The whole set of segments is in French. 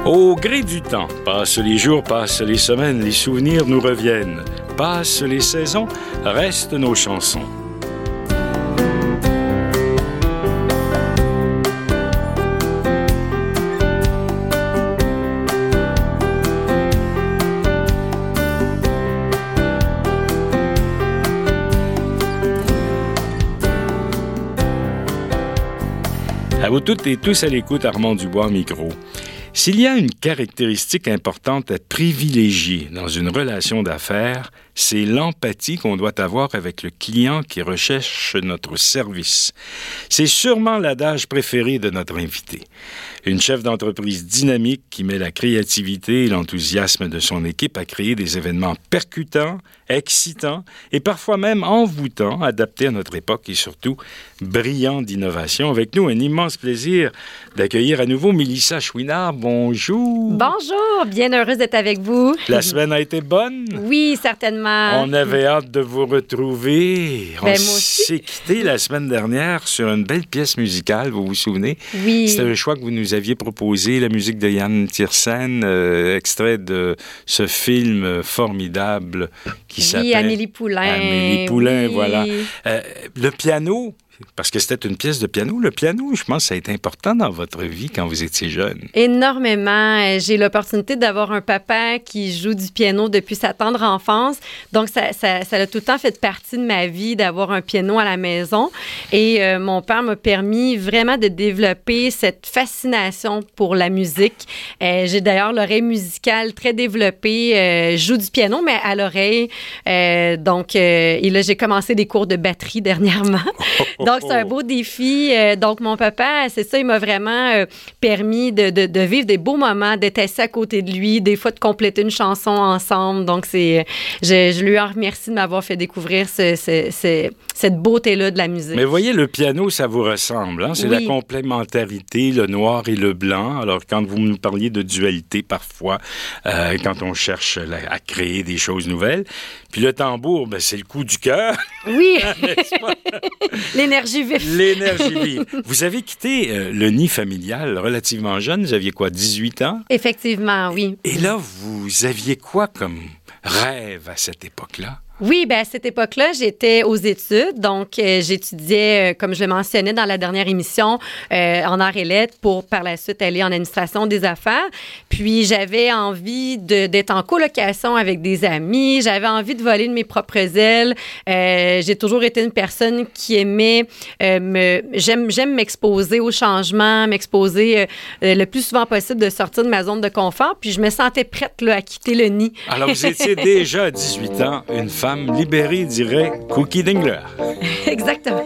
Au gré du temps, passent les jours, passent les semaines, les souvenirs nous reviennent. Passent les saisons, restent nos chansons. À vous toutes et tous à l'écoute, Armand Dubois au micro. S'il y a une caractéristique importante à privilégier dans une relation d'affaires, c'est l'empathie qu'on doit avoir avec le client qui recherche notre service. C'est sûrement l'adage préféré de notre invité. Une chef d'entreprise dynamique qui met la créativité et l'enthousiasme de son équipe à créer des événements percutants, excitants et parfois même envoûtants, adaptés à notre époque et surtout brillants d'innovation. Avec nous, un immense plaisir d'accueillir à nouveau Mélissa Chouinard. Bonjour! Bonjour! Bien heureuse d'être avec vous. La semaine a été bonne? Oui, certainement. On avait hâte de vous retrouver. On s'est quitté la semaine dernière sur une belle pièce musicale, vous vous souvenez? Oui. C'était le choix que vous nous aviez proposé, la musique de Yann Tiersen, extrait de ce film formidable qui s'appelle... Amélie Poulain. Amélie Poulain, oui. Voilà. Le piano... Parce que c'était une pièce de piano. Le piano, je pense, ça a été important dans votre vie quand vous étiez jeune. Énormément. J'ai l'opportunité d'avoir un papa qui joue du piano depuis sa tendre enfance. Donc, ça a tout le temps fait partie de ma vie d'avoir un piano à la maison. Et mon père m'a permis vraiment de développer cette fascination pour la musique. J'ai d'ailleurs l'oreille musicale très développée. Je joue du piano, mais à l'oreille. Et là, j'ai commencé des cours de batterie dernièrement. Donc, c'est un beau défi. Donc, mon papa, c'est ça, il m'a vraiment permis de vivre des beaux moments, d'être assis à côté de lui, des fois de compléter une chanson ensemble. Donc, je lui en remercie de m'avoir fait découvrir cette beauté-là de la musique. Mais voyez, le piano, ça vous ressemble. Hein? C'est oui. La complémentarité, le noir et le blanc. Alors, quand vous nous parliez de dualité parfois, quand on cherche à créer des choses nouvelles. Puis le tambour, ben, c'est le coup du cœur. Oui. L'énergie vive. L'énergie vive. Vous avez quitté le nid familial relativement jeune. Vous aviez quoi, 18 ans? Effectivement, oui. Et là, vous aviez quoi comme rêve à cette époque-là? Oui, bien, à cette époque-là, j'étais aux études. Donc, j'étudiais, comme je le mentionnais dans la dernière émission, en arts et lettres pour, par la suite, aller en administration des affaires. Puis, j'avais envie d'être en colocation avec des amis. J'avais envie de voler de mes propres ailes. J'ai toujours été une personne qui aimait... J'aime m'exposer au changement, m'exposer le plus souvent possible, de sortir de ma zone de confort. Puis, je me sentais prête là, à quitter le nid. Alors, vous étiez déjà à 18 ans une femme libérée, dirait Cookie Dingler. Exactement.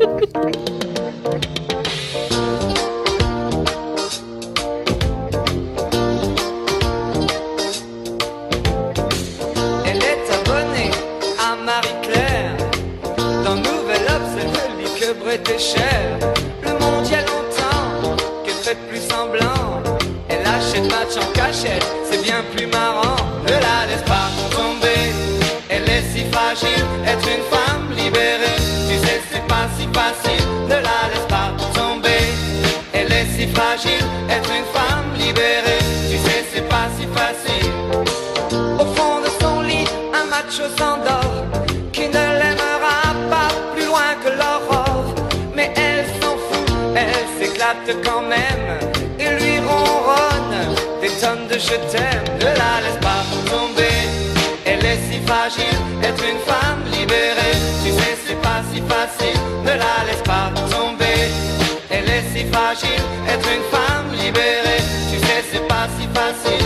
Elle est abonnée à Marie-Claire. Dans Nouvel Obs, elle ne lit que Bret et Cher. Le monde y a longtemps qu'elle fait plus semblant. Elle achète match en cachette, c'est bien plus marrant. Ne la laisse pas tomber. Elle est si fragile, être une femme libérée. Tu sais, c'est pas si facile, ne la laisse pas tomber. Elle est si fragile, être une femme libérée. Tu sais, c'est pas si facile. Au fond de son lit, un macho s'endort, qui ne l'aimera pas plus loin que l'aurore. Mais elle s'en fout, elle s'éclate quand même, et lui ronronne des tonnes de je t'aime. Ne la laisse pas tomber. Elle est si fragile, être une femme libérée. Tu sais, c'est pas si facile, ne la laisse pas tomber. Elle est si fragile, être une femme libérée. Tu sais, c'est pas si facile.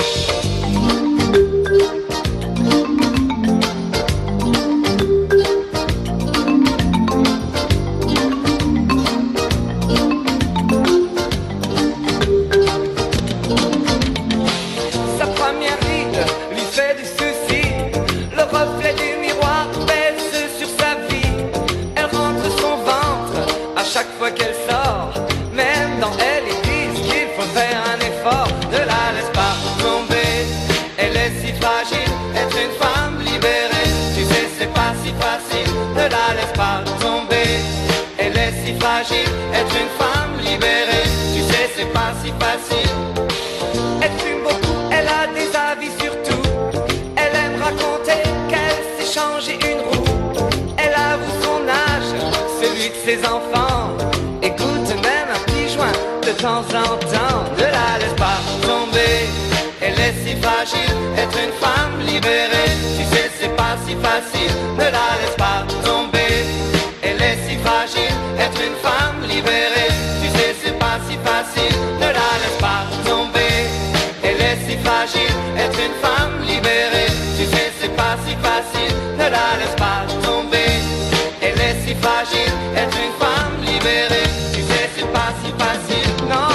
Sa première ride lui fait du souci. Le reflet du miroir pèse sur sa vie. Elle rentre son ventre à chaque fois qu'elle sort. Même dans elle, ils disent qu'il faut faire un effort. Ne la laisse pas tomber. Elle est si fragile, être une femme libérée. Tu sais, c'est pas si facile. Ne la laisse pas tomber. Elle est si fragile, être une femme libérée. Tu sais, c'est pas si facile. Elle fume beaucoup, elle a des avis sur tout. Elle aime raconter qu'elle s'est changé une roue. Elle avoue son âge, celui de ses enfants. Écoute même un petit joint de temps en temps. Ne la laisse pas tomber, elle est si fragile. Être une femme libérée, tu sais c'est pas si facile. Ne la laisse pas tomber, elle est si fragile. Être une femme libérée, tu sais c'est pas si facile. Ne la laisse pas tomber, elle est si fragile. Être une femme libérée, tu sais c'est pas si facile. Ne la laisse pas tomber, elle est si fragile. Être une femme libérée, tu sais c'est pas si facile. Non.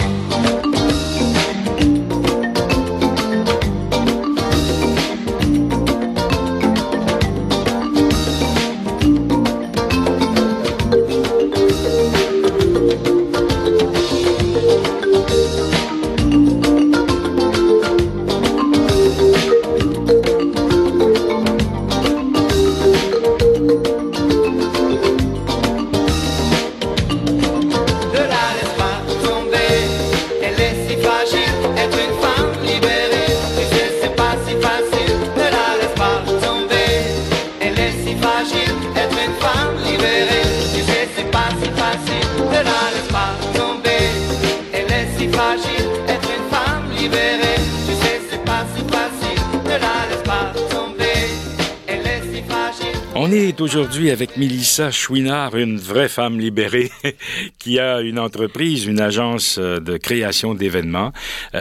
On est aujourd'hui avec Mélissa Chouinard, une vraie femme libérée qui a une entreprise, une agence de création d'événements,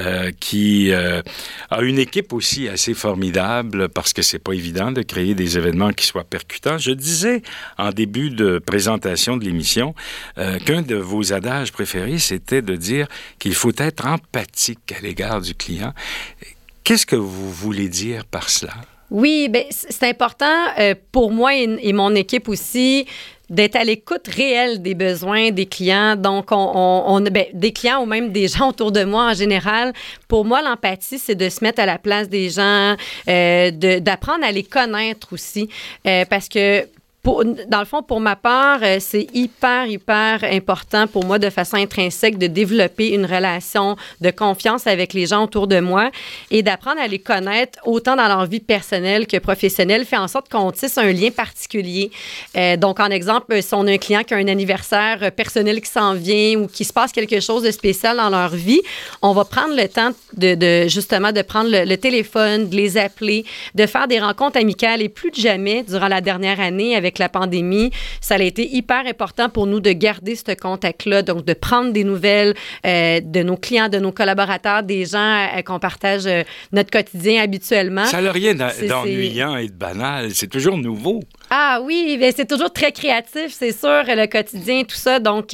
qui a une équipe aussi assez formidable parce que c'est pas évident de créer des événements qui soient percutants. Je disais en début de présentation de l'émission qu'un de vos adages préférés, c'était de dire qu'il faut être empathique à l'égard du client. Qu'est-ce que vous voulez dire par cela? Oui, bien, c'est important pour moi et mon équipe aussi d'être à l'écoute réelle des besoins des clients. Donc, des clients ou même des gens autour de moi en général. Pour moi, l'empathie, c'est de se mettre à la place des gens, d'apprendre à les connaître aussi. Parce que dans le fond, pour ma part, c'est hyper important pour moi de façon intrinsèque de développer une relation de confiance avec les gens autour de moi et d'apprendre à les connaître autant dans leur vie personnelle que professionnelle, fait en sorte qu'on tisse un lien particulier. Donc, en exemple, si on a un client qui a un anniversaire personnel qui s'en vient ou qu'il se passe quelque chose de spécial dans leur vie, on va prendre le temps justement de prendre le téléphone, de les appeler, de faire des rencontres amicales et plus de jamais, durant la dernière année avec la pandémie, ça a été hyper important pour nous de garder ce contact-là, donc de prendre des nouvelles de nos clients, de nos collaborateurs, des gens qu'on partage notre quotidien habituellement. Ça n'a rien d'ennuyant et de banal, c'est toujours nouveau. Ah oui, bien, c'est toujours très créatif, c'est sûr, le quotidien, tout ça. Donc,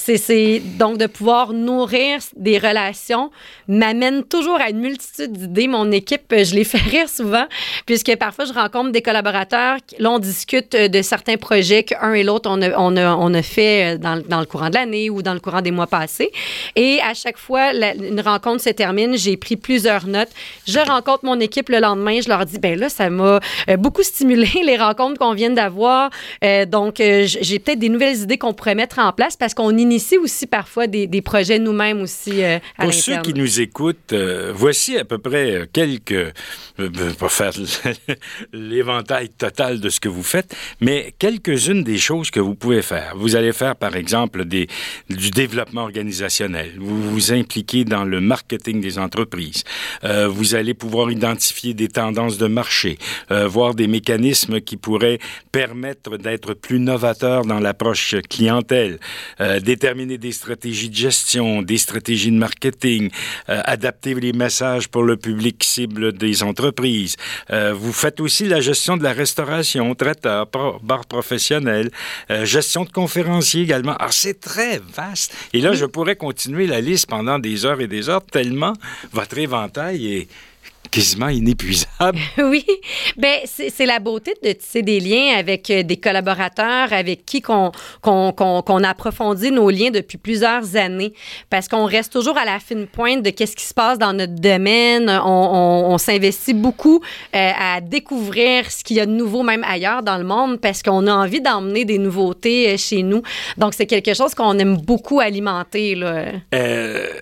donc de pouvoir nourrir des relations m'amène toujours à une multitude d'idées. Mon équipe, je les fais rire souvent, puisque parfois, je rencontre des collaborateurs. Là, on discute de certains projets qu'un et l'autre, on a fait dans le courant de l'année ou dans le courant des mois passés. Et à chaque fois, une rencontre se termine, j'ai pris plusieurs notes. Je rencontre mon équipe le lendemain, je leur dis, ben là, ça m'a beaucoup stimulé, les rencontres qu'on vient d'avoir. Donc, j'ai peut-être des nouvelles idées qu'on pourrait mettre en place parce qu'on initie aussi parfois des projets nous-mêmes aussi à Pour l'interne. ceux qui nous écoutent, voici à peu près quelques... pas faire l'éventail total de ce que vous faites, mais quelques-unes des choses que vous pouvez faire. Vous allez faire, par exemple, du développement organisationnel. Vous vous impliquez dans le marketing des entreprises. Vous allez pouvoir identifier des tendances de marché, voir des mécanismes qui pourraient permettre d'être plus novateurs dans l'approche clientèle, déterminer des stratégies de gestion, des stratégies de marketing, adapter les messages pour le public cible des entreprises. Vous faites aussi la gestion de la restauration, traiteur, bar professionnel, gestion de conférenciers également. Alors, c'est très vaste. Et là, je pourrais continuer la liste pendant des heures et des heures, tellement votre éventail est quasiment inépuisable. Oui, bien, c'est la beauté de tisser des liens avec des collaborateurs avec qui qu'on approfondit nos liens depuis plusieurs années parce qu'on reste toujours à la fine pointe de qu'est-ce qui se passe dans notre domaine. On s'investit beaucoup à découvrir ce qu'il y a de nouveau même ailleurs dans le monde parce qu'on a envie d'emmener des nouveautés chez nous. Donc, c'est quelque chose qu'on aime beaucoup alimenter, là.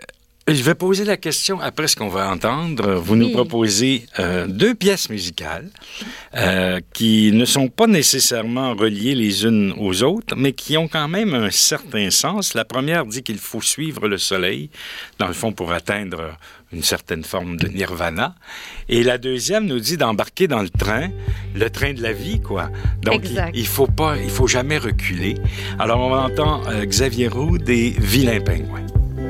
Je vais poser la question après ce qu'on va entendre. Vous nous proposez 2 pièces musicales qui ne sont pas nécessairement reliées les unes aux autres, mais qui ont quand même un certain sens. La première dit qu'il faut suivre le soleil, dans le fond, pour atteindre une certaine forme de nirvana. Et la deuxième nous dit d'embarquer dans le train de la vie, quoi. Donc, il faut jamais reculer. Alors, on entend Xavier Roux des Vilains Pingouins.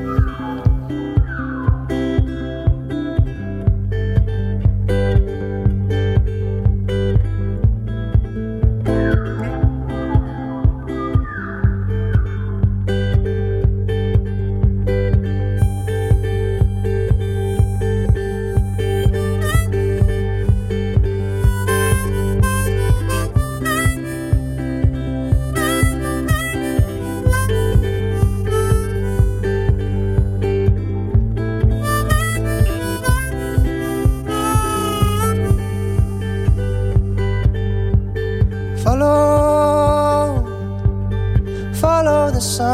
Follow the sun,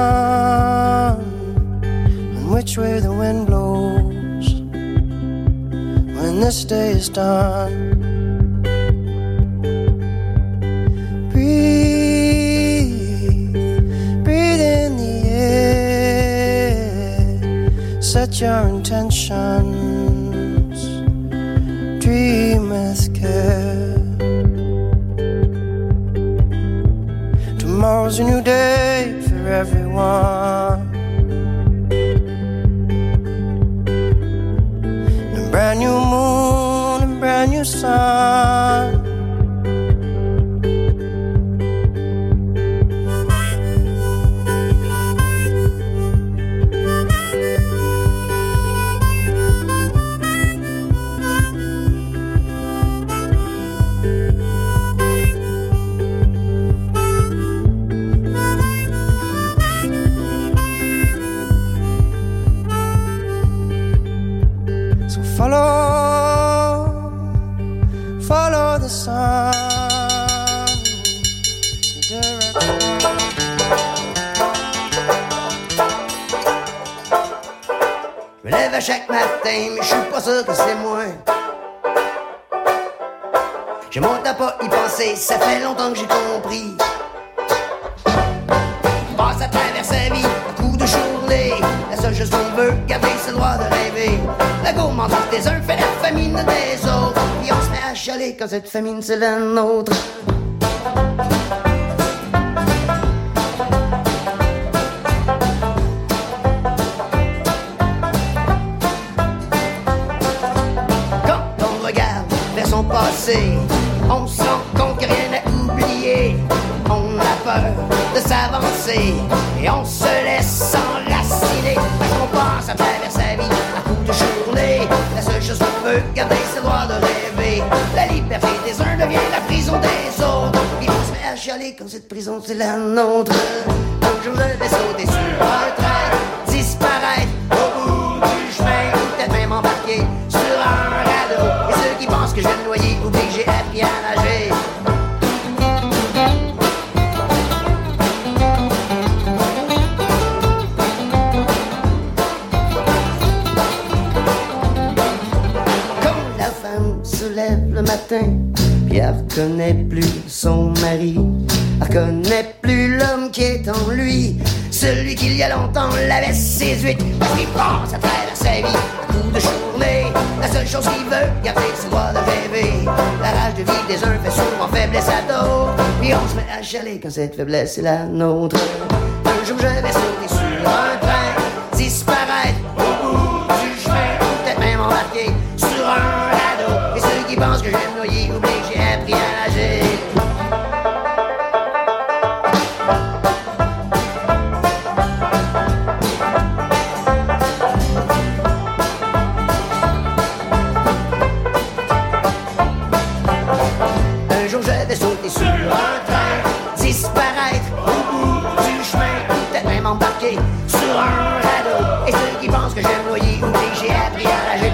and which way the wind blows when this day is done. Breathe in the air, set your intentions, dream with care. Tomorrow's a new day for everyone, and a brand new moon and brand new sun. Follow the sun, the direction. Je me lève à chaque matin, mais je suis pas sûr que c'est moi. J'ai mon temps pas y penser, ça fait longtemps que j'ai compris. Passe à travers sa vie, un coup de journée. La seule chose qu'on veut garder, c'est le droit de rêver. La gourmandise des uns fait la famine des autres. Puis on se met à chialer quand cette famine c'est la nôtre. Quand on regarde vers son passé, on se rend compte qu'il n'y a rien à oublier. On a peur de s'avancer et on se laisse enraciner. Parce qu'on pense à travers sa vie à coup de journée. La seule chose qu'on veut garder, c'est le droit de rêver. La liberté des uns devient la prison des autres. Puis on se met à chialer comme cette prison c'est la nôtre. Un jour je vais sauter sur un train, disparaître au bout du chemin, ou peut-être même embarquer sur un radeau. Et ceux qui pensent que je vais me noyer oublient que j'ai appris à nager. Le matin, puis elle reconnaît plus son mari, elle reconnaît plus l'homme qui est en lui, celui qui il y a longtemps l'avait séduite, parce qu'il pense à travers sa vie à coup de journée. La seule chose qu'il veut garder, c'est le droit de rêver. La rage de vivre des uns fait souvent faiblesse à d'autres, puis on se met à chialer quand cette faiblesse est la nôtre. Un jour je vais sauter sur un train, disparaître au bout du chemin, ou peut-être même embarquer sur un radeau. Et ceux qui pensent que je vais me noyer oublient que j'ai appris à nager. Un jour je vais sauter sur un train, disparaître au bout du chemin, ou peut-être même embarquer sur un radeau. Et ceux qui pensent que je vais me noyer oublient que j'ai appris à nager.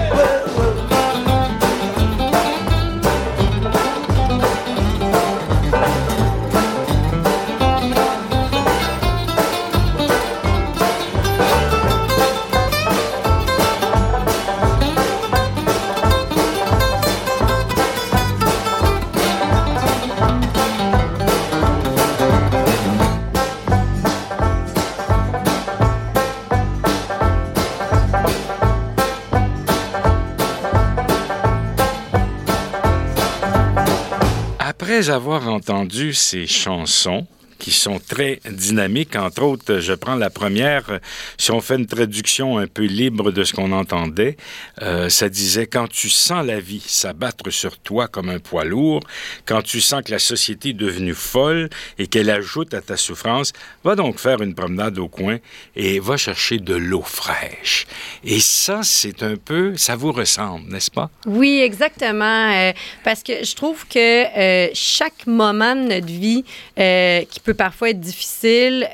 Après avoir entendu ces chansons, qui sont très dynamiques. Entre autres, je prends la première. Si on fait une traduction un peu libre de ce qu'on entendait, ça disait « Quand tu sens la vie s'abattre sur toi comme un poids lourd, quand tu sens que la société est devenue folle et qu'elle ajoute à ta souffrance, va donc faire une promenade au coin et va chercher de l'eau fraîche. » Et ça, c'est un peu... Ça vous ressemble, n'est-ce pas? Oui, exactement. Parce que je trouve que chaque moment de notre vie qui peut parfois être difficile,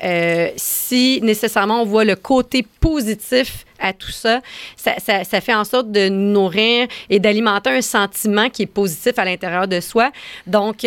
si nécessairement on voit le côté positif à tout ça, ça fait en sorte de nous nourrir et d'alimenter un sentiment qui est positif à l'intérieur de soi. Donc,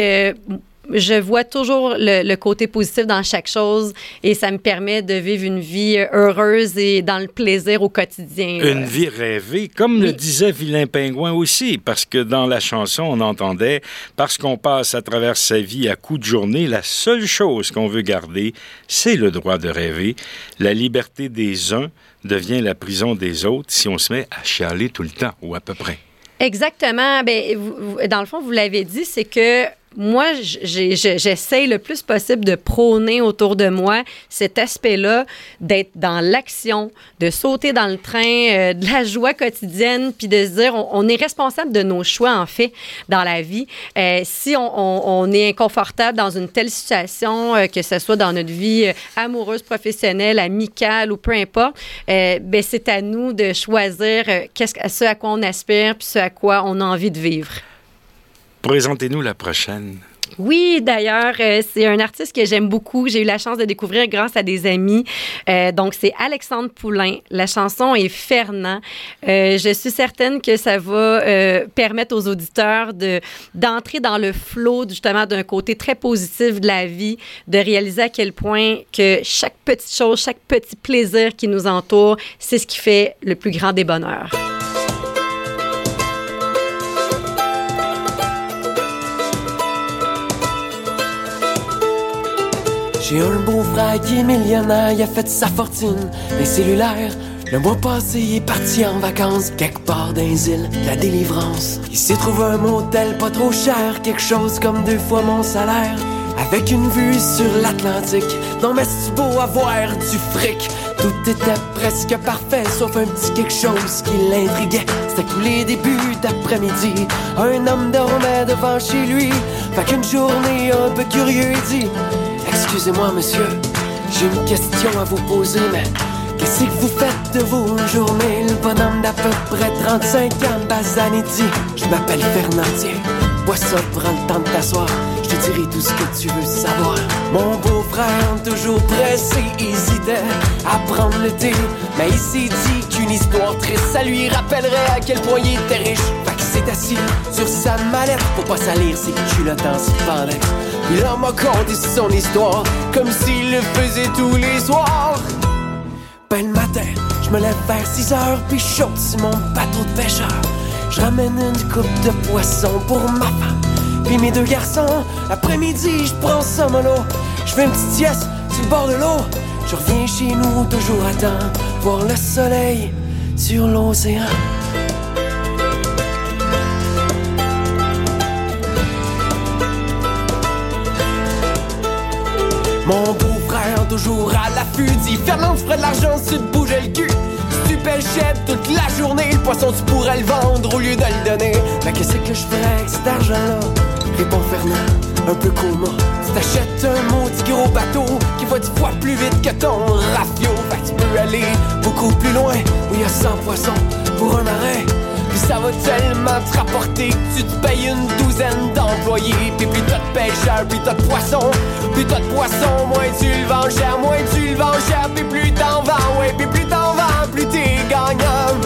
je vois toujours le côté positif dans chaque chose et ça me permet de vivre une vie heureuse et dans le plaisir au quotidien. Une vie rêvée, comme le disait Vilain Pingouin aussi, parce que dans la chanson, on entendait « Parce qu'on passe à travers sa vie à coups de journée, la seule chose qu'on veut garder, c'est le droit de rêver. La liberté des uns devient la prison des autres si on se met à chialer tout le temps, ou à peu près. » Exactement. Bien, dans le fond, vous l'avez dit, c'est que moi, j'essaie le plus possible de prôner autour de moi cet aspect-là, d'être dans l'action, de sauter dans le train, de la joie quotidienne, puis de se dire, on est responsable de nos choix, en fait, dans la vie. Si on est inconfortable dans une telle situation, que ce soit dans notre vie amoureuse, professionnelle, amicale ou peu importe, ben c'est à nous de choisir ce à quoi on aspire, puis ce à quoi on a envie de vivre. Présentez-nous la prochaine. Oui, d'ailleurs, c'est un artiste que j'aime beaucoup. J'ai eu la chance de découvrir grâce à des amis. Donc, c'est Alexandre Poulain. La chanson est Fernand. Je suis certaine que ça va permettre aux auditeurs d'entrer dans le flow, justement, d'un côté très positif de la vie, de réaliser à quel point que chaque petite chose, chaque petit plaisir qui nous entoure, c'est ce qui fait le plus grand des bonheurs. J'ai un beau-frère qui est millionnaire, il a fait sa fortune des cellulaires. Le mois passé, il est parti en vacances, quelque part dans les îles de la délivrance. Il s'est trouvé un motel pas trop cher, quelque chose comme 2 fois mon salaire. Avec une vue sur l'Atlantique, non mais c'est beau avoir du fric. Tout était presque parfait, sauf un petit quelque chose qui l'intriguait. C'était tous les débuts d'après-midi, un homme dormait devant chez lui. Fait qu'une journée un peu curieux, il dit: excusez-moi, monsieur, j'ai une question à vous poser, mais qu'est-ce que vous faites de vos journées? Le bonhomme d'à peu près 35 ans, Bazan, il dit: je m'appelle Fernand, tiens, bois ça, prends le temps de t'asseoir, je te dirai tout ce que tu veux savoir. Mon beau-frère, toujours pressé, hésitait à prendre le thé, mais il s'est dit qu'une histoire triste, ça lui rappellerait à quel point il était riche. Fait qu'il s'est assis sur sa mallette pour pas salir ses culottes en se pendant. Il m'a conté son histoire comme s'il le faisait tous les soirs. Ben le matin, je me lève vers 6 heures, puis je saute sur mon bateau de pêcheur. Je ramène une coupe de poisson pour ma femme puis mes 2 garçons. L'après-midi, je prends ça mollo, je fais une petite sieste sur le bord de l'eau. Je reviens chez nous toujours à temps, voir le soleil sur l'océan. Mon beau-frère, toujours à l'affût, dit: Fernand, tu ferais de l'argent si tu te bougeais le cul. Si tu pêchais toute la journée, le poisson tu pourrais le vendre au lieu de le donner. Mais qu'est-ce que je ferais avec cet argent-là? Répond Fernand, un peu coma. Tu t'achètes un maudit gros bateau qui va 10 fois plus vite que ton rafio. Fait que tu peux aller beaucoup plus loin, où il y a 100 poissons pour un marin. Puis ça va tellement te rapporter que tu te payes une douzaine d'employés. Puis plus t'as de pêcheurs, plus t'as de poissons. Plus t'as de poissons, moins tu le vends cher. Moins tu le vends cher, puis plus t'en vends. Ouais, puis plus t'en vends, plus t'es gagnant.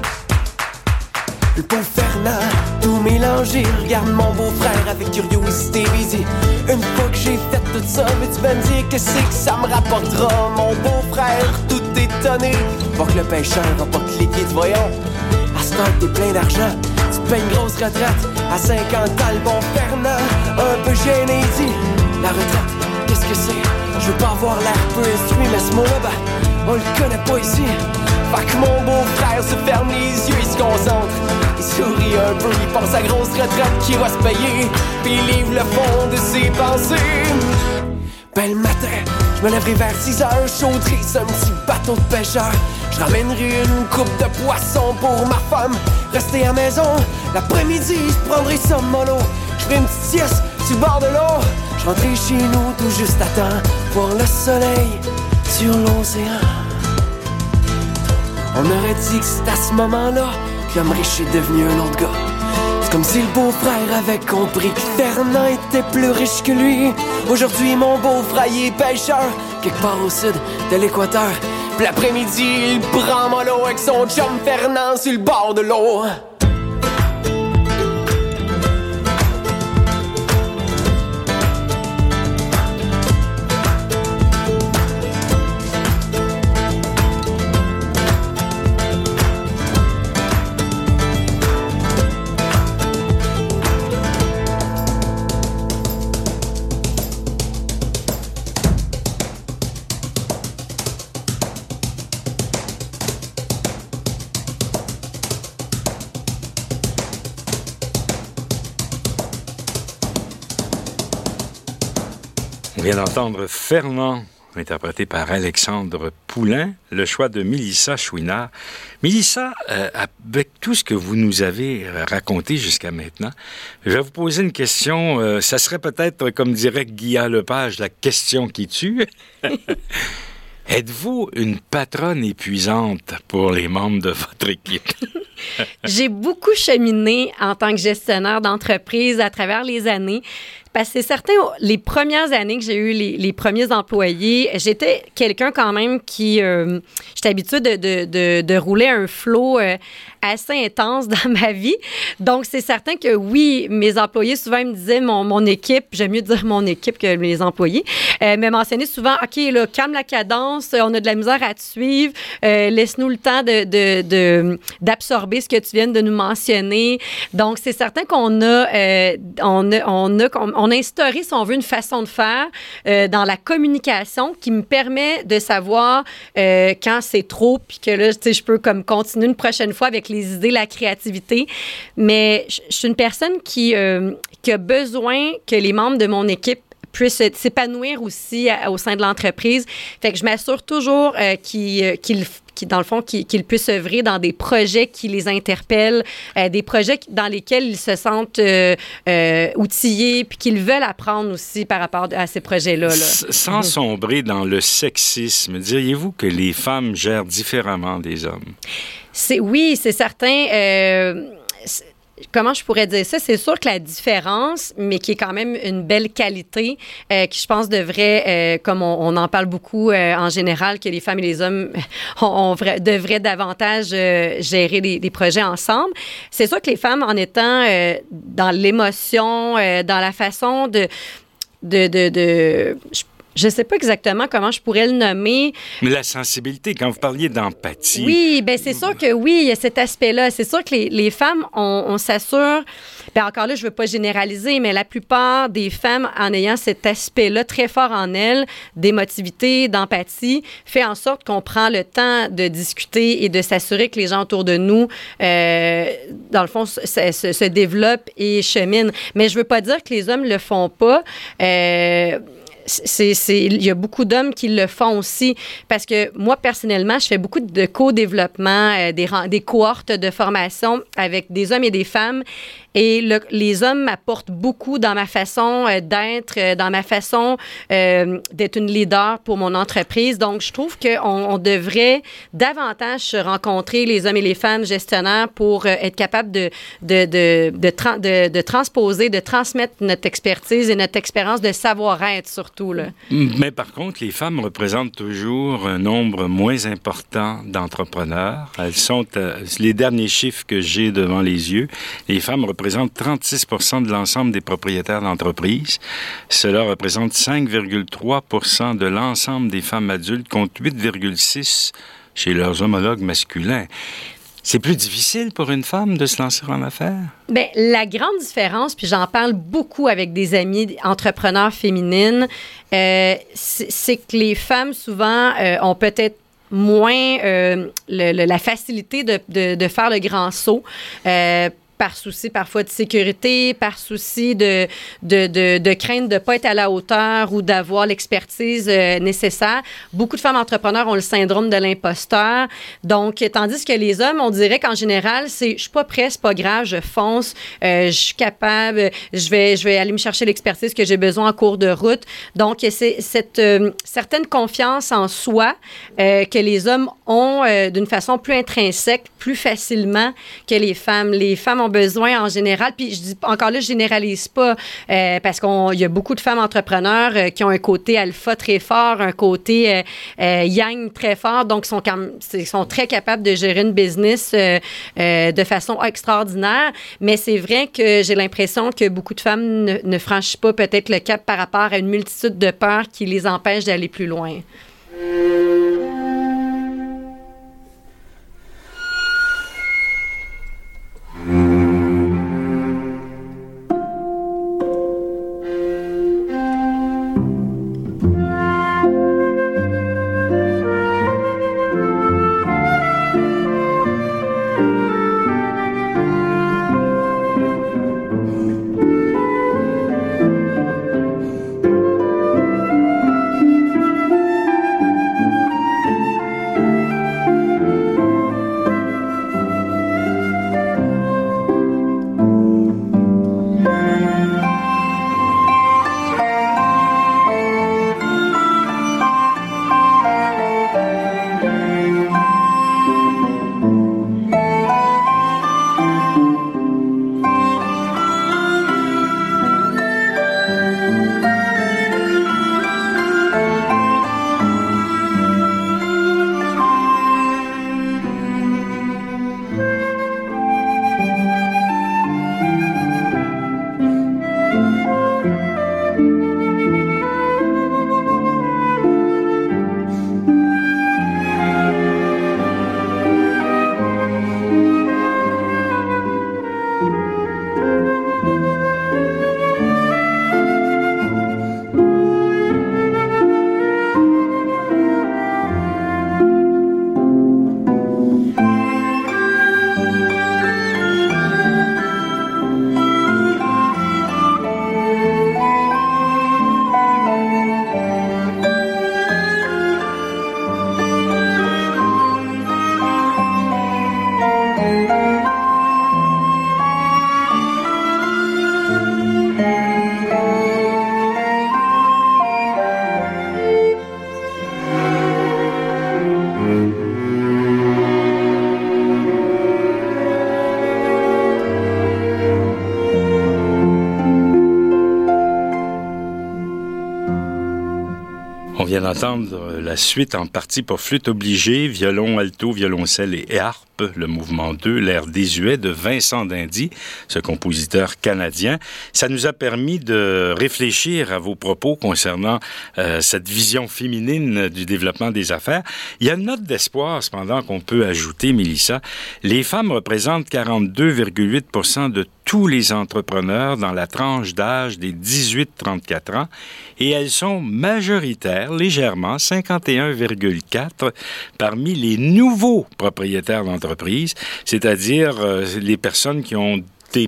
Le pauvre Fernand, tout mélangé, regarde mon beau-frère avec curiosité. Il dit: une fois que j'ai fait tout ça, mais tu vas me dire que c'est que ça me rapportera. Mon beau-frère, tout étonné, voir que le pêcheur va pas cliquer de voyons. À ce temps que t'es plein d'argent, tu te payes une grosse retraite. À 50 ans, le bon Fernand, un peu gêné, il dit: la retraite, qu'est-ce que c'est? Je veux pas avoir l'air peu instruit, mais ce mot-là, on le connaît pas ici. Fait que mon beau-frère se ferme les yeux, il se concentre. il sourit un peu, il pense à grosse retraite qui va se payer, puis il livre le fond de ses pensées. Ben le matin, je me lèverai vers 6h, chaudrai un petit bateau de pêcheur. Je ramènerai une coupe de poisson pour ma femme, rester à la maison. L'après-midi, je prendrai ça mollo. Je ferai une petite sieste sur le bord de l'eau. Je rentrerai chez nous tout juste à temps, voir le soleil sur l'océan. On aurait dit que c'est à ce moment-là que l'homme riche est devenu un autre gars. C'est comme si le beau-frère avait compris que Fernand était plus riche que lui. Aujourd'hui, mon beau-frère il est pêcheur, quelque part au sud de l'équateur. Puis l'après-midi, il prend mollo avec son chum Fernand sur le bord de l'eau. On vient d'entendre Fernand, interprété par Alexandre Poulain, le choix de Mélissa Chouinard. Mélissa, avec tout ce que vous nous avez raconté jusqu'à maintenant, je vais vous poser une question. Ça serait peut-être, comme dirait Guillaume Lepage, la question qui tue. Êtes-vous une patronne épuisante pour les membres de votre équipe? J'ai beaucoup cheminé en tant que gestionnaire d'entreprise à travers les années. Parce que c'est certain, les premières années que j'ai eu les premiers employés, j'étais quelqu'un quand même qui... j'étais habituée de rouler un flow assez intense dans ma vie. Donc, c'est certain que oui, mes employés, souvent, ils me disaient mon équipe, j'aime mieux dire mon équipe que mes employés, me mentionnaient souvent, OK, là, calme la cadence, on a de la misère à te suivre, laisse-nous le temps d'absorber ce que tu viens de nous mentionner. Donc, c'est certain qu'on on a instauré, si on veut, une façon de faire dans la communication qui me permet de savoir quand c'est trop, puis que là, tu sais, je peux comme continuer une prochaine fois avec les idées, la créativité. Mais je suis une personne qui a besoin que les membres de mon équipe puissent s'épanouir aussi au sein de l'entreprise. Fait que je m'assure toujours qu'ils puissent œuvrer dans des projets qui les interpellent, des projets dans lesquels ils se sentent outillés puis qu'ils veulent apprendre aussi par rapport à ces projets-là. Là. Sans sombrer dans le sexisme, diriez-vous que les femmes gèrent différemment des hommes? Oui, c'est certain. Comment je pourrais dire ça? C'est sûr que la différence, mais qui est quand même une belle qualité, qui je pense devrait, comme on en parle beaucoup en général, que les femmes et les hommes devraient davantage gérer des projets ensemble. C'est sûr que les femmes, en étant dans l'émotion, dans la façon je ne sais pas exactement comment je pourrais le nommer. Mais la sensibilité, quand vous parliez d'empathie... Oui, bien c'est sûr que oui, il y a cet aspect-là. C'est sûr que les femmes, on s'assure... Bien encore là, je ne veux pas généraliser, mais la plupart des femmes, en ayant cet aspect-là très fort en elles, d'émotivité, d'empathie, fait en sorte qu'on prend le temps de discuter et de s'assurer que les gens autour de nous, dans le fond, se développent et cheminent. Mais je ne veux pas dire que les hommes ne le font pas. Il y a beaucoup d'hommes qui le font aussi parce que moi, personnellement, je fais beaucoup de co-développement, des cohortes de formation avec des hommes et des femmes. Et les hommes m'apportent beaucoup dans ma façon d'être, dans ma façon d'être une leader pour mon entreprise. Donc, je trouve qu'on devrait davantage se rencontrer, les hommes et les femmes gestionnaires, pour être capable de transposer, de transmettre notre expertise et notre expérience de savoir-être surtout. Là. Mais par contre, les femmes représentent toujours un nombre moins important d'entrepreneurs. Elles sont, les derniers chiffres que j'ai devant les yeux, les femmes représentent 36 % de l'ensemble des propriétaires d'entreprises. Cela représente 5,3 % de l'ensemble des femmes adultes, contre 8,6 % chez leurs homologues masculins. C'est plus difficile pour une femme de se lancer en affaires? Bien, la grande différence, puis j'en parle beaucoup avec des amies entrepreneurs féminines, c'est que les femmes, souvent, ont peut-être moins la facilité de faire le grand saut. Par souci parfois de sécurité, par souci de crainte de ne pas être à la hauteur ou d'avoir l'expertise nécessaire. Beaucoup de femmes entrepreneurs ont le syndrome de l'imposteur. Donc, tandis que les hommes, on dirait qu'en général, c'est « je suis pas prêt, c'est pas grave, je fonce, je suis capable, je vais aller me chercher l'expertise que j'ai besoin en cours de route ». Donc, c'est cette certaine confiance en soi que les hommes ont d'une façon plus intrinsèque, plus facilement que les femmes. Les femmes ont besoin en général, puis je dis encore là, je généralise pas parce qu'il y a beaucoup de femmes entrepreneurs qui ont un côté alpha très fort, un côté yang très fort, donc sont très capables de gérer une business de façon extraordinaire, mais c'est vrai que j'ai l'impression que beaucoup de femmes ne franchissent pas peut-être le cap par rapport à une multitude de peurs qui les empêchent d'aller plus loin. On vient d'entendre la suite en partie pour flûte obligée, violon, alto, violoncelle et harpe, le mouvement 2, l'air désuet de Vincent d'Indy, ce compositeur canadien. Ça nous a permis de réfléchir à vos propos concernant cette vision féminine du développement des affaires. Il y a une note d'espoir, cependant, qu'on peut ajouter, Mélissa. Les femmes représentent 42,8% de tous les entrepreneurs dans la tranche d'âge des 18-34 ans et elles sont majoritaires, légèrement, 51,4 parmi les nouveaux propriétaires d'entreprises, c'est-à-dire les personnes qui ont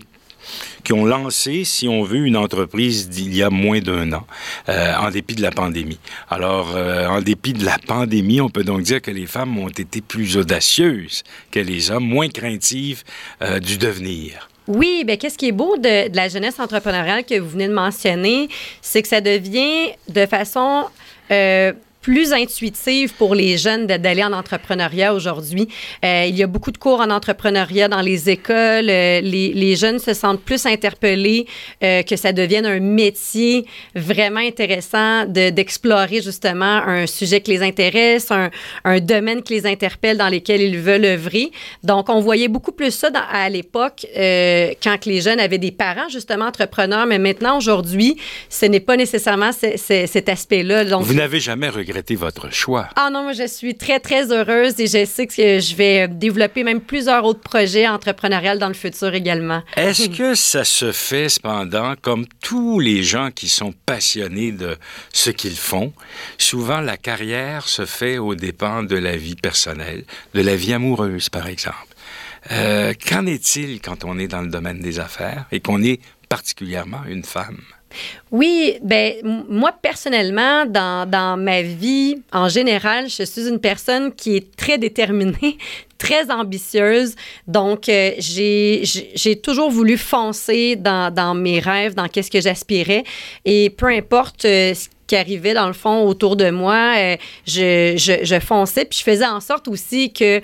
lancé, si on veut, une entreprise d'il y a moins d'1 an, en dépit de la pandémie. Alors, en dépit de la pandémie, on peut donc dire que les femmes ont été plus audacieuses que les hommes, moins craintives du devenir. Oui, bien, qu'est-ce qui est beau de la jeunesse entrepreneuriale que vous venez de mentionner, c'est que ça devient de façon plus intuitive pour les jeunes d'aller en entrepreneuriat aujourd'hui. Il y a beaucoup de cours en entrepreneuriat dans les écoles. Les jeunes se sentent plus interpellés que ça devienne un métier vraiment intéressant d'explorer justement un sujet qui les intéresse, un domaine qui les interpelle dans lequel ils veulent œuvrer. Donc, on voyait beaucoup plus ça à l'époque quand les jeunes avaient des parents justement entrepreneurs, mais maintenant, aujourd'hui, ce n'est pas nécessairement cet aspect-là. Donc, vous n'avez jamais regretté regretter votre choix. Ah non, moi, je suis très, très heureuse et je sais que je vais développer même plusieurs autres projets entrepreneuriales dans le futur également. Est-ce que ça se fait, cependant, comme tous les gens qui sont passionnés de ce qu'ils font? Souvent, la carrière se fait aux dépens de la vie personnelle, de la vie amoureuse, par exemple. Qu'en est-il quand on est dans le domaine des affaires et qu'on est particulièrement une femme? Oui, moi, personnellement, dans ma vie, en général, je suis une personne qui est très déterminée, très ambitieuse. Donc, j'ai toujours voulu foncer dans mes rêves, dans qu'est-ce que j'aspirais. Et peu importe ce qui arrivait, dans le fond, autour de moi, je fonçais. Puis je faisais en sorte aussi que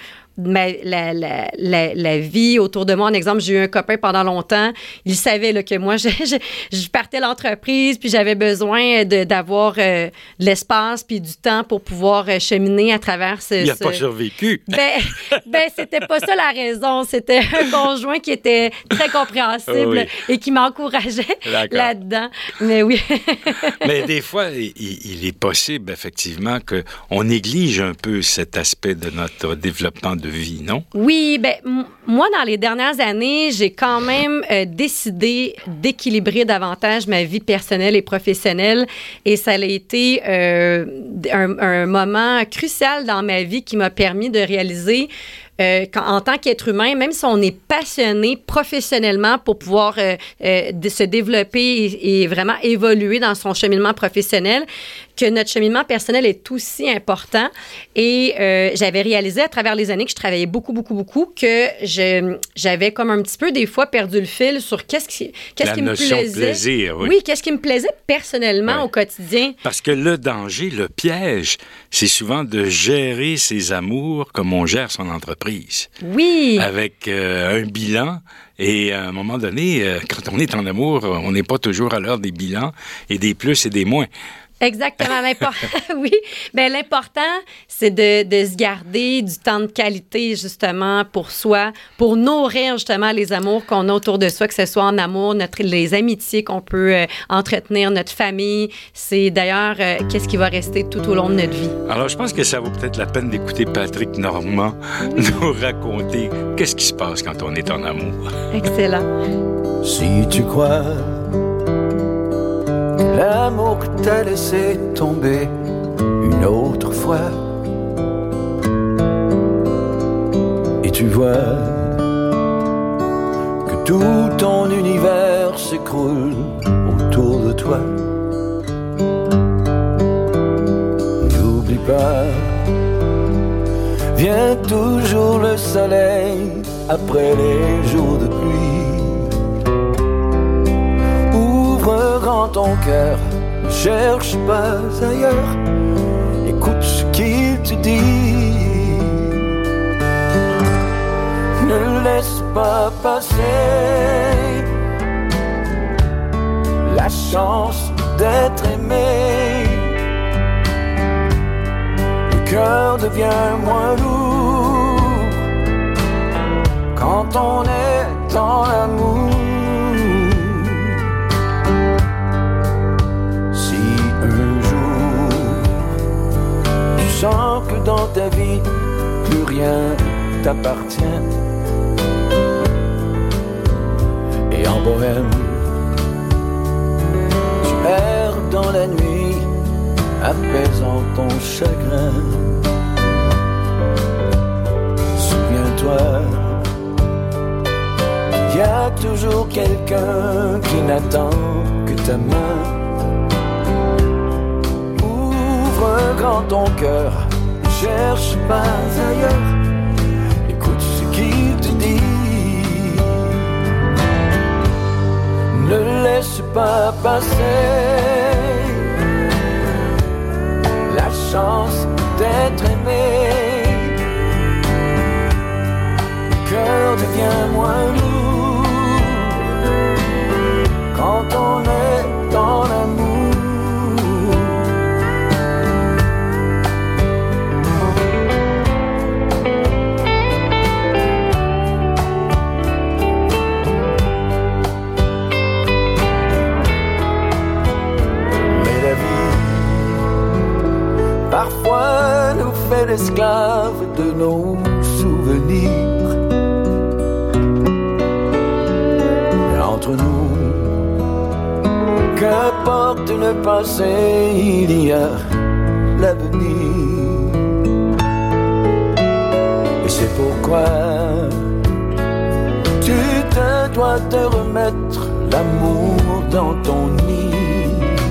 la vie autour de moi. En exemple, j'ai eu un copain pendant longtemps. Il savait là, que moi, je partais l'entreprise, puis j'avais besoin d'avoir de l'espace puis du temps pour pouvoir cheminer à travers ce... Il n'a pas survécu. C'était pas ça la raison. C'était un conjoint qui était très compréhensible et qui m'encourageait là-dedans. Mais oui. Mais des fois, il est possible, effectivement, qu'on néglige un peu cet aspect de notre développement de vie, non? Oui, moi, dans les dernières années, j'ai quand même décidé d'équilibrer davantage ma vie personnelle et professionnelle et ça a été un moment crucial dans ma vie qui m'a permis de réaliser en tant qu'être humain, même si on est passionné professionnellement pour pouvoir se développer et vraiment évoluer dans son cheminement professionnel, que notre cheminement personnel est aussi important. Et j'avais réalisé à travers les années que je travaillais beaucoup, que j'avais comme un petit peu des fois perdu le fil sur qu'est-ce qui me plaisait. De plaisir, oui. Oui, qu'est-ce qui me plaisait personnellement au quotidien. Parce que le danger, le piège, c'est souvent de gérer ses amours comme on gère son entreprise. Oui. Avec un bilan. Et à un moment donné, quand on est en amour, on n'est pas toujours à l'heure des bilans et des plus et des moins. Exactement. Oui. L'important, c'est de se garder du temps de qualité, justement, pour soi, pour nourrir, justement, les amours qu'on a autour de soi, que ce soit en amour, les amitiés qu'on peut entretenir, notre famille. C'est d'ailleurs qu'est-ce qui va rester tout au long de notre vie. Alors, je pense que ça vaut peut-être la peine d'écouter Patrick Normand nous raconter qu'est-ce qui se passe quand on est en amour. Excellent. Si tu crois l'amour que t'as laissé tomber une autre fois, et tu vois que tout ton univers s'écroule autour de toi. N'oublie pas, vient toujours le soleil après les jours de pluie. Ouvre grand ton cœur, ne cherche pas ailleurs, écoute ce qu'il te dit. Ne laisse pas passer la chance d'être aimé. Le cœur devient moins lourd quand on est en amour. Sens que dans ta vie, plus rien t'appartient. Et en bohème, tu erres dans la nuit, apaisant ton chagrin. Souviens-toi qu'il y a toujours quelqu'un qui n'attend que ta main. Grand ton cœur, ne cherche pas ailleurs, écoute ce qu'il te dit. Ne laisse pas passer la chance d'être aimé. Le cœur devient moins lourd quand on est dans l'amour. esclaves de nos souvenirs. Mais entre nous, qu'importe le passé, il y a l'avenir. Et c'est pourquoi tu te dois de remettre l'amour dans ton nid.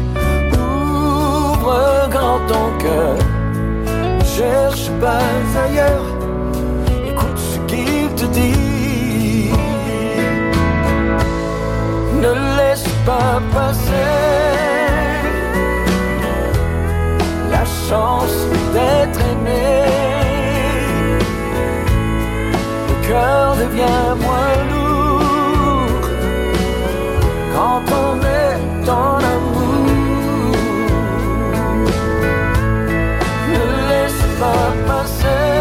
Ouvre grand ton cœur, ne cherche pas ailleurs, écoute ce qu'il te dit. Ne laisse pas passer la chance d'être aimé. Le cœur devient moins lourd quand on est en amour. Ne laisse pas passer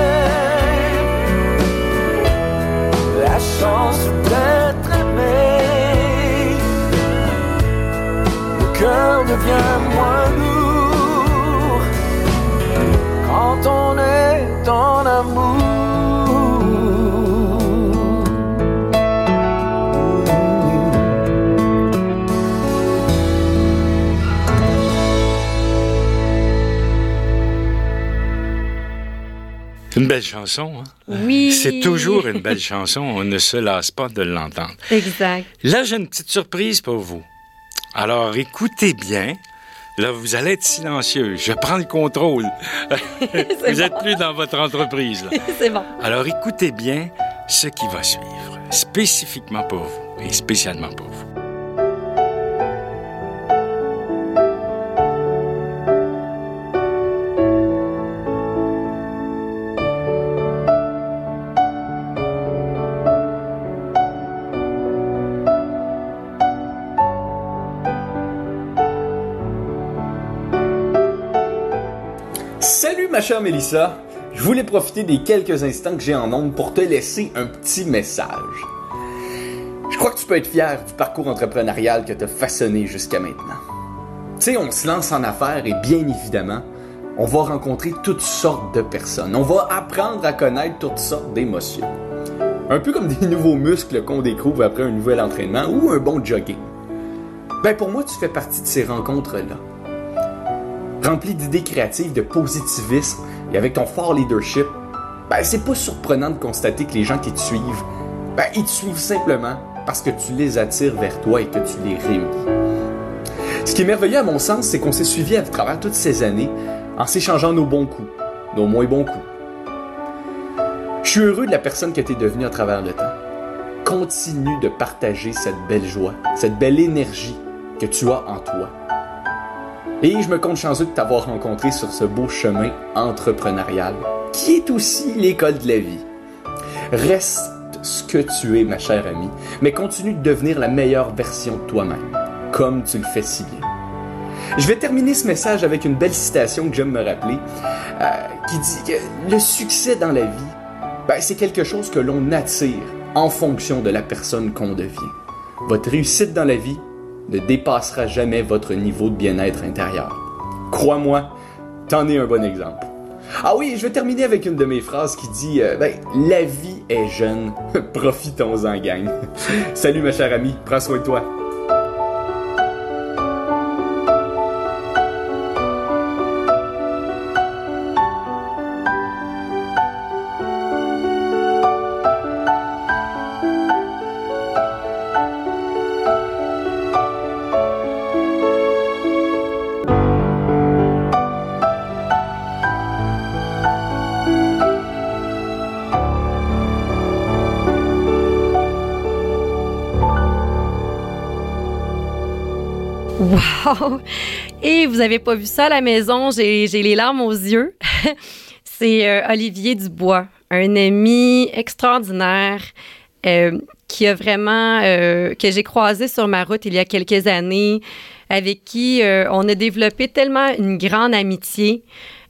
la chance d'être aimé. Le cœur devient moins lourd quand on est en amour. Une belle chanson, hein? Oui. C'est toujours une belle chanson, on ne se lasse pas de l'entendre. Exact. Là, j'ai une petite surprise pour vous. Alors, écoutez bien. Là, vous allez être silencieux. Je prends le contrôle. Vous n'êtes plus dans votre entreprise, là. C'est bon. Alors, écoutez bien ce qui va suivre, spécifiquement pour vous et spécialement pour vous. Salut ma chère Mélissa, je voulais profiter des quelques instants que j'ai en ondes pour te laisser un petit message. Je crois que tu peux être fier du parcours entrepreneurial que tu as façonné jusqu'à maintenant. Tu sais, on se lance en affaires et bien évidemment, on va rencontrer toutes sortes de personnes. On va apprendre à connaître toutes sortes d'émotions. Un peu comme des nouveaux muscles qu'on découvre après un nouvel entraînement ou un bon jogging. Ben pour moi, tu fais partie de ces rencontres-là. Rempli d'idées créatives, de positivisme et avec ton fort leadership, ben c'est pas surprenant de constater que les gens qui te suivent, ben ils te suivent simplement parce que tu les attires vers toi et que tu les réunis. Ce qui est merveilleux à mon sens, c'est qu'on s'est suivis à travers toutes ces années en s'échangeant nos bons coups, nos moins bons coups. Je suis heureux de la personne que tu es devenue à travers le temps. Continue de partager cette belle joie, cette belle énergie que tu as en toi. Et je me compte chanceux de t'avoir rencontré sur ce beau chemin entrepreneurial, qui est aussi l'école de la vie. Reste ce que tu es, ma chère amie, mais continue de devenir la meilleure version de toi-même, comme tu le fais si bien. Je vais terminer ce message avec une belle citation que j'aime me rappeler, qui dit que le succès dans la vie, ben, c'est quelque chose que l'on attire en fonction de la personne qu'on devient. Votre réussite dans la vie ne dépassera jamais votre niveau de bien-être intérieur. Crois-moi, t'en es un bon exemple. Ah oui, je vais terminer avec une de mes phrases qui dit la vie est jeune, profitons-en, gang. Salut ma chère amie, prends soin de toi. Wow! Et vous avez pas vu ça à la maison, j'ai les larmes aux yeux. C'est Olivier Dubois, un ami extraordinaire qui a vraiment que j'ai croisé sur ma route il y a quelques années, avec qui on a développé tellement une grande amitié.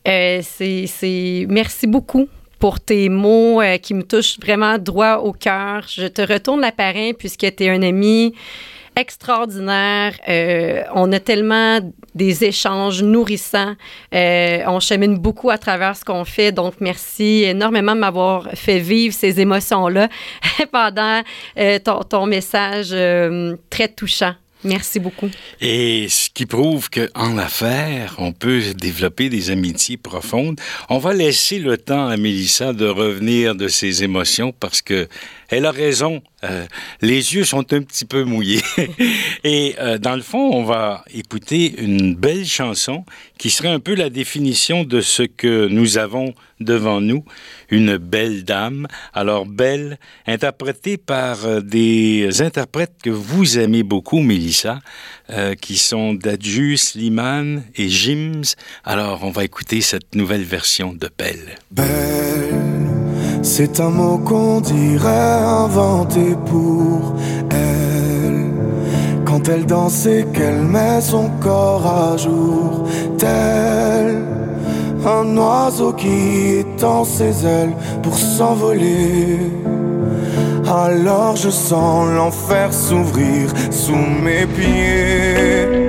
Merci beaucoup pour tes mots qui me touchent vraiment droit au cœur. Je te retourne l'appareil puisque tu es un ami extraordinaire. On a tellement des échanges nourrissants. On chemine beaucoup à travers ce qu'on fait. Donc, merci énormément de m'avoir fait vivre ces émotions-là pendant ton message très touchant. Merci beaucoup. Et ce qui prouve qu'en affaires, on peut développer des amitiés profondes. On va laisser le temps à Mélissa de revenir de ses émotions parce que elle a raison. Les yeux sont un petit peu mouillés. Et dans le fond, on va écouter une belle chanson qui serait un peu la définition de ce que nous avons devant nous, une belle dame. Alors, belle, interprétée par des interprètes que vous aimez beaucoup, Mélissa, qui sont Dadju, Slimane et Gims. Alors, on va écouter cette nouvelle version de Belle. Belle, c'est un mot qu'on dirait inventé pour elle. Quand elle danse et qu'elle met son corps à jour, tel un oiseau qui étend ses ailes pour s'envoler. Alors je sens l'enfer s'ouvrir sous mes pieds.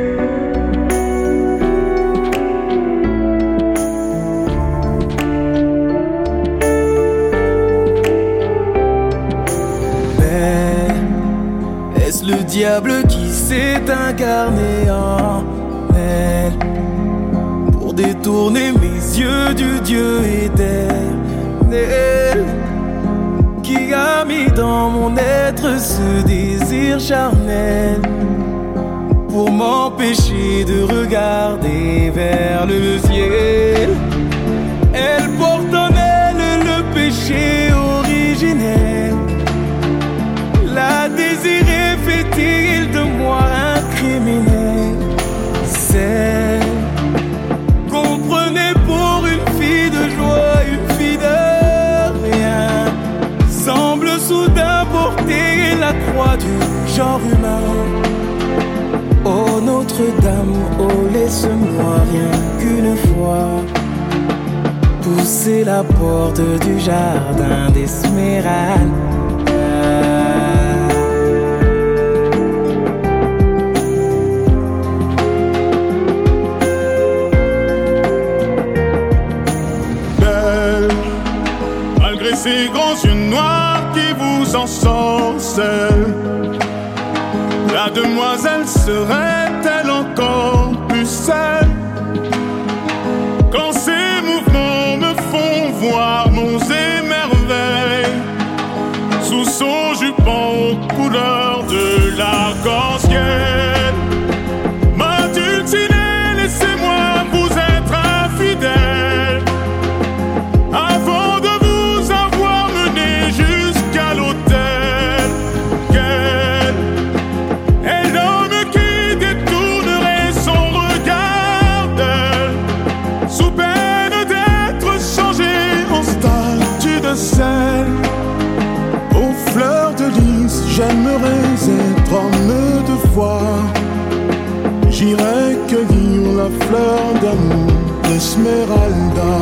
Est-ce le diable qui s'est incarné en elle pour détourner mes yeux du Dieu éternel qui a mis dans mon être ce désir charnel pour m'empêcher de regarder vers le ciel? Elle porte en elle le péché originel, la désirée fait-il de moi un criminel? Celle qu'on prenait pour une fille de joie, une fille de rien, semble soudain porter la croix du genre humain. Oh Notre-Dame, oh laisse-moi rien qu'une fois pousser la porte du jardin d'Esmeralda. Ces grands yeux noirs qui vous ensorcellent, la demoiselle serait-elle encore plus seule quand ses mouvements me font voir monts et merveilles sous son jupon aux couleurs de l'arc-en-ciel? Ma dulcinée, laissez-moi vous être infidèle avant de jusqu'à l'autel. Quel est l'homme qui détournerait son regard d'elle sous peine d'être changé en statue de sel? Aux fleurs de lys, j'aimerais être homme de foi. J'irai cueillir la fleur d'amour d'Esmeralda.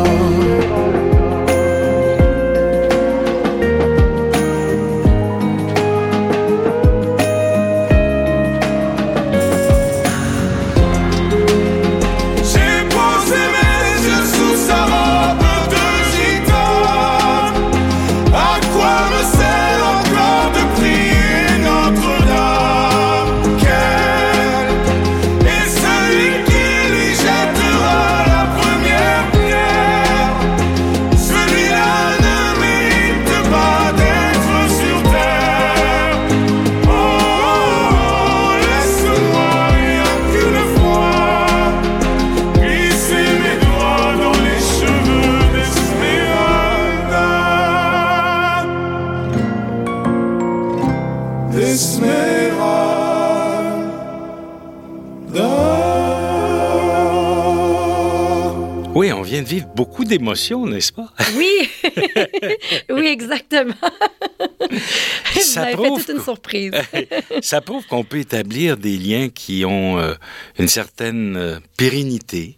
Oui, on vient de vivre beaucoup d'émotions, n'est-ce pas? Oui, oui, exactement. Vous avez fait toute une surprise. Ça prouve qu'on peut établir des liens qui ont une certaine pérennité,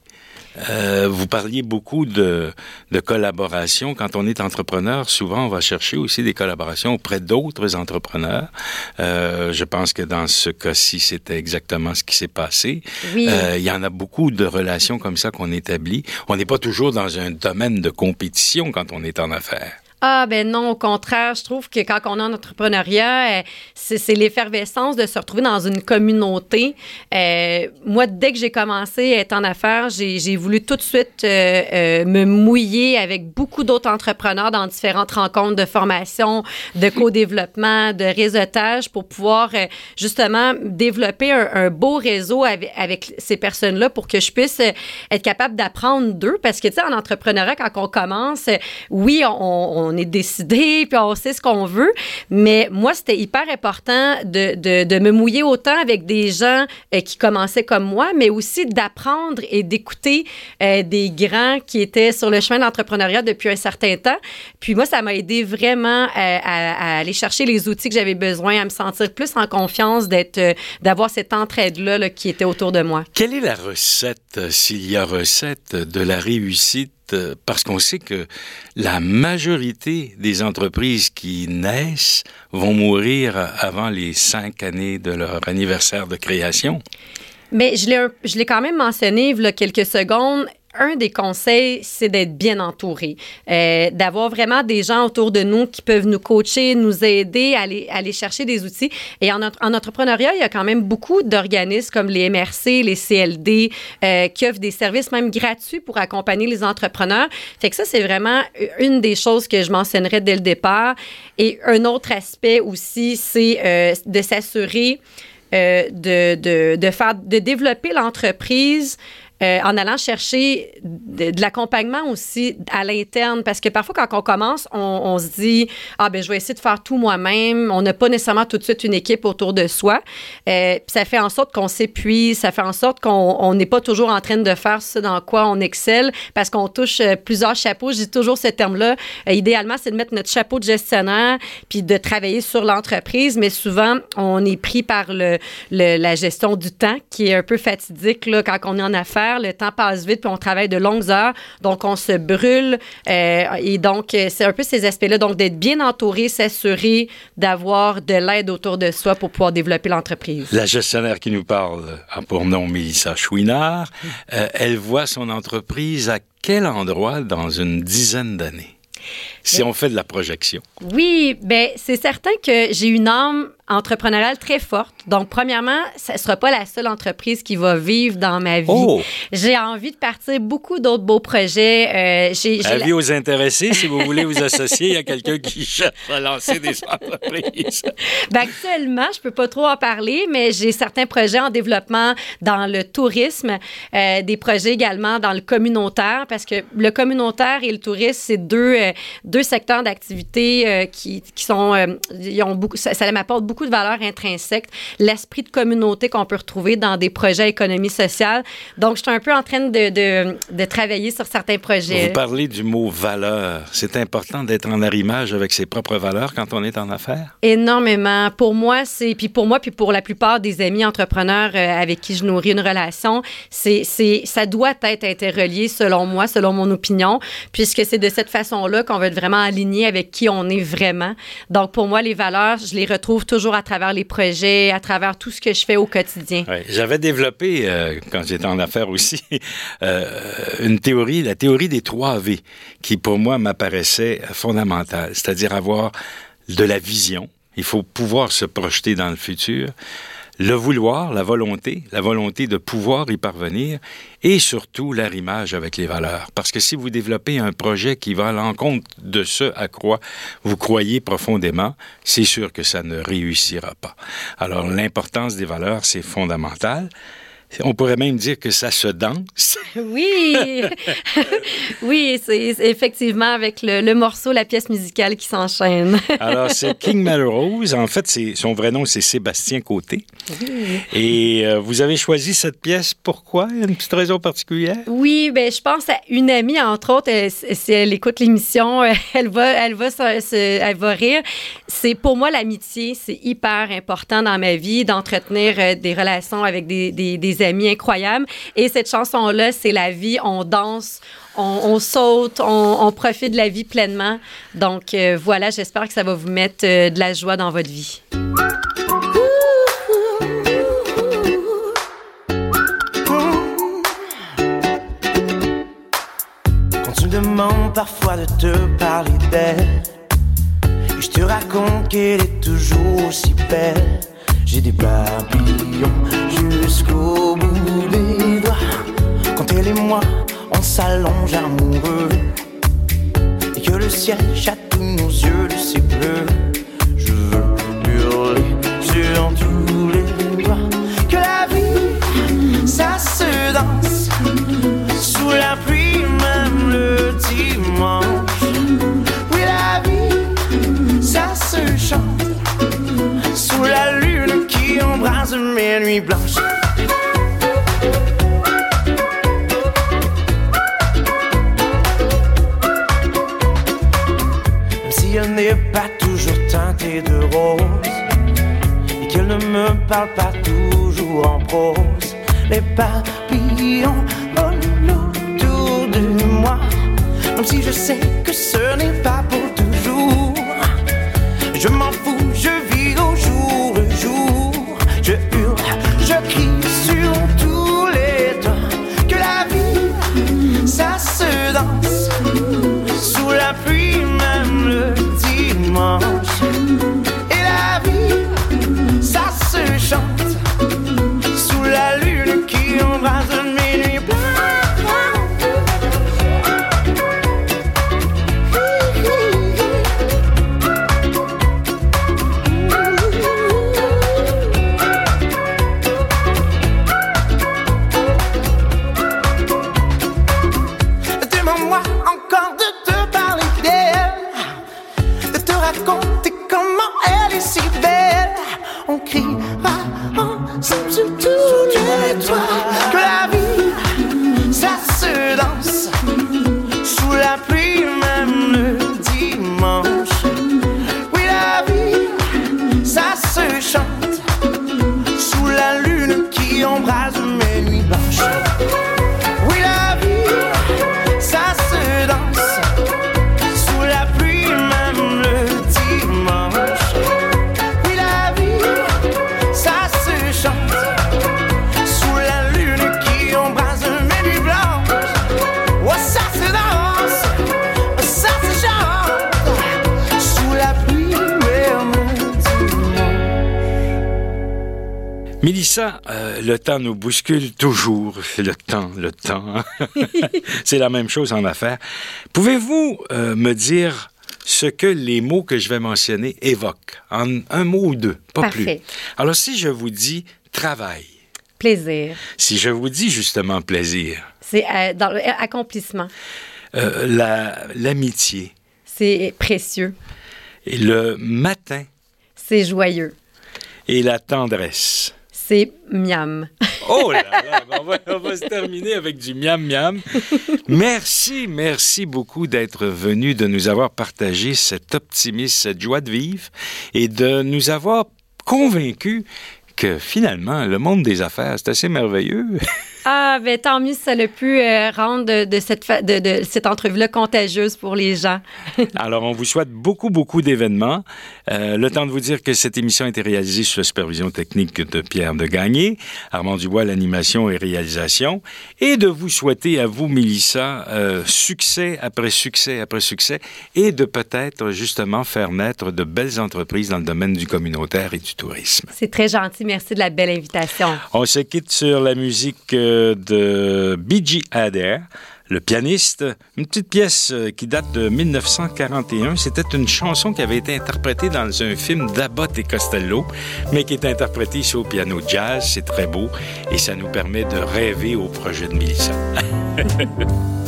Vous parliez beaucoup de collaboration. Quand on est entrepreneur, souvent, on va chercher aussi des collaborations auprès d'autres entrepreneurs. Je pense que dans ce cas-ci, c'était exactement ce qui s'est passé. Oui. Il y en a beaucoup de relations comme ça qu'on établit. On n'est pas toujours dans un domaine de compétition quand on est en affaires. Ah, ben non, au contraire, je trouve que quand on est en entrepreneuriat, c'est l'effervescence de se retrouver dans une communauté. Moi, dès que j'ai commencé à être en affaires, j'ai voulu tout de suite me mouiller avec beaucoup d'autres entrepreneurs dans différentes rencontres de formation, de co-développement, de réseautage pour pouvoir justement développer un beau réseau avec ces personnes-là pour que je puisse être capable d'apprendre d'eux. Parce que, tu sais, en entrepreneuriat, quand on commence, oui, on est décidé, puis on sait ce qu'on veut. Mais moi, c'était hyper important de me mouiller autant avec des gens qui commençaient comme moi, mais aussi d'apprendre et d'écouter des grands qui étaient sur le chemin de l'entrepreneuriat depuis un certain temps. Puis moi, ça m'a aidé vraiment à aller chercher les outils que j'avais besoin, à me sentir plus en confiance d'avoir cette entraide-là là, qui était autour de moi. Quelle est la recette, s'il y a recette, de la réussite? Parce qu'on sait que la majorité des entreprises qui naissent vont mourir avant les 5 années de leur anniversaire de création. Mais je l'ai quand même mentionné il y a quelques secondes. Un des conseils, c'est d'être bien entouré, d'avoir vraiment des gens autour de nous qui peuvent nous coacher, nous aider à aller chercher des outils. Et en entrepreneuriat, il y a quand même beaucoup d'organismes comme les MRC, les CLD, qui offrent des services même gratuits pour accompagner les entrepreneurs. Fait que ça, c'est vraiment une des choses que je mentionnerais dès le départ. Et un autre aspect aussi, c'est de s'assurer de développer l'entreprise en allant chercher de l'accompagnement aussi à l'interne. Parce que parfois, quand on commence, on se dit « Ah, ben je vais essayer de faire tout moi-même. » On n'a pas nécessairement tout de suite une équipe autour de soi. Puis ça fait en sorte qu'on s'épuise. Ça fait en sorte qu'on n'est pas toujours en train de faire ce dans quoi on excelle parce qu'on touche plusieurs chapeaux. Je dis toujours ce terme-là. Idéalement, c'est de mettre notre chapeau de gestionnaire puis de travailler sur l'entreprise. Mais souvent, on est pris par la gestion du temps qui est un peu fatidique là, quand on est en affaires. Le temps passe vite, puis on travaille de longues heures, donc on se brûle. Et donc, c'est un peu ces aspects-là. Donc, d'être bien entouré, s'assurer d'avoir de l'aide autour de soi pour pouvoir développer l'entreprise. La gestionnaire qui nous parle a pour nom Mélissa Chouinard. Elle voit son entreprise à quel endroit dans une dizaine d'années? Si on fait de la projection. Oui, bien, c'est certain que j'ai une âme entrepreneuriale très forte. Donc, premièrement, ça ne sera pas la seule entreprise qui va vivre dans ma vie. Oh. J'ai envie de partir beaucoup d'autres beaux projets. Avis aux intéressés, si vous voulez vous associer, il y a quelqu'un qui cherche à lancer des entreprises. Bien, actuellement, je ne peux pas trop en parler, mais j'ai certains projets en développement dans le tourisme, des projets également dans le communautaire, parce que le communautaire et le tourisme, c'est deux secteurs d'activité qui sont... ils ont beaucoup, ça m'apporte beaucoup de valeurs intrinsèques, l'esprit de communauté qu'on peut retrouver dans des projets à économie sociale. Donc, je suis un peu en train de travailler sur certains projets. Vous parlez du mot « valeur ». C'est important d'être en arrimage avec ses propres valeurs quand on est en affaires? Énormément. Pour moi, puis pour la plupart des amis entrepreneurs avec qui je nourris une relation, ça doit être interrelié selon moi, selon mon opinion, puisque c'est de cette façon-là qu'on va être vraiment aligné avec qui on est vraiment. Donc, pour moi, les valeurs, je les retrouve toujours à travers les projets, à travers tout ce que je fais au quotidien. Ouais, j'avais développé, quand j'étais en affaires aussi, une théorie, la théorie des 3 V, qui pour moi m'apparaissait fondamentale, c'est-à-dire avoir de la vision. Il faut pouvoir se projeter dans le futur. Le vouloir, la volonté de pouvoir y parvenir et surtout l'arrimage avec les valeurs. Parce que si vous développez un projet qui va à l'encontre de ce à quoi vous croyez profondément, c'est sûr que ça ne réussira pas. Alors, l'importance des valeurs, c'est fondamental. On pourrait même dire que ça se danse. Oui, oui, c'est effectivement avec le morceau, la pièce musicale qui s'enchaîne. Alors, c'est King Melrose. En fait, son vrai nom, c'est Sébastien Côté. Oui. Et vous avez choisi cette pièce, pourquoi? Une petite raison particulière? Oui, bien, je pense à une amie, entre autres, si elle écoute l'émission, elle va rire. C'est pour moi, l'amitié, c'est hyper important dans ma vie, d'entretenir des relations avec des des amis incroyables. Et cette chanson-là, c'est la vie. On danse, on saute, on profite de la vie pleinement. Donc voilà, j'espère que ça va vous mettre de la joie dans votre vie. Quand tu me demandes parfois de te parler d'elle, et je te raconte qu'elle est toujours aussi belle, j'ai des papillons jusqu'au bout des doigts. Quand elle et moi, on s'allonge amoureux, et que le ciel chatouille nos yeux de ses bleus, je veux hurler sur tous les doigts que la vie, ça se danse sous la pluie, même le dimanche. Oui, la vie, ça se chante sous la lune qui embrase mes nuits blanches. Même si elle n'est pas toujours teintée de rose, et qu'elle ne me parle pas toujours en prose, les papillons volent autour de moi. Même si je sais que ce n'est pas pour toujours, je m'en fous, je vis au jour le jour. Je hurle, je crie sur tous les toits que la vie, ça se danse sous la pluie, même le dimanche. Et la vie, ça se chante sous la lune qui embrase mes nuits blanches. Raconter comment elle est si belle. On criera ensemble sur tous les toits que la vie, ça se danse sous la pluie, même le dimanche. Oui, la vie, ça se chante sous la lune qui embrase mes nuits blanches. Oui, la vie, ça se danse sous la pluie, même le dimanche. Oui, la vie, ça se chante sous la lune qui embrase mes nuits blanches. Oh, ça se danse, ça se chante sous la pluie, même le dimanche. Mélissa, le temps nous bouscule toujours. Le temps. C'est la même chose en affaires. Pouvez-vous me dire ce que les mots que je vais mentionner évoquent, en un mot ou deux, pas Parfait. plus. Alors, si je vous dis travail, Plaisir. si je vous dis justement plaisir, C'est dans accomplissement. l'amitié, C'est précieux. et le matin C'est joyeux. et la tendresse. C'est miam. Oh là là, on va se terminer avec du miam-miam. Merci beaucoup d'être venu, de nous avoir partagé cet optimisme, cette joie de vivre et de nous avoir convaincus que finalement, le monde des affaires, c'est assez merveilleux. Ah, ben tant mieux si ça a pu rendre de cette entrevue-là contagieuse pour les gens. Alors, on vous souhaite beaucoup d'événements. Le temps de vous dire que cette émission a été réalisée sous la supervision technique de Pierre de Gagné, Armand Dubois, l'animation et réalisation, et de vous souhaiter à vous, Mélissa, succès après succès après succès, et de peut-être justement faire naître de belles entreprises dans le domaine du communautaire et du tourisme. C'est très gentil. Merci de la belle invitation. On se quitte sur la musique de B.G. Adair, le pianiste, une petite pièce qui date de 1941. C'était une chanson qui avait été interprétée dans un film d'Abbott et Costello, mais qui est interprétée ici au piano jazz. C'est très beau et ça nous permet de rêver au projet de Mélissa.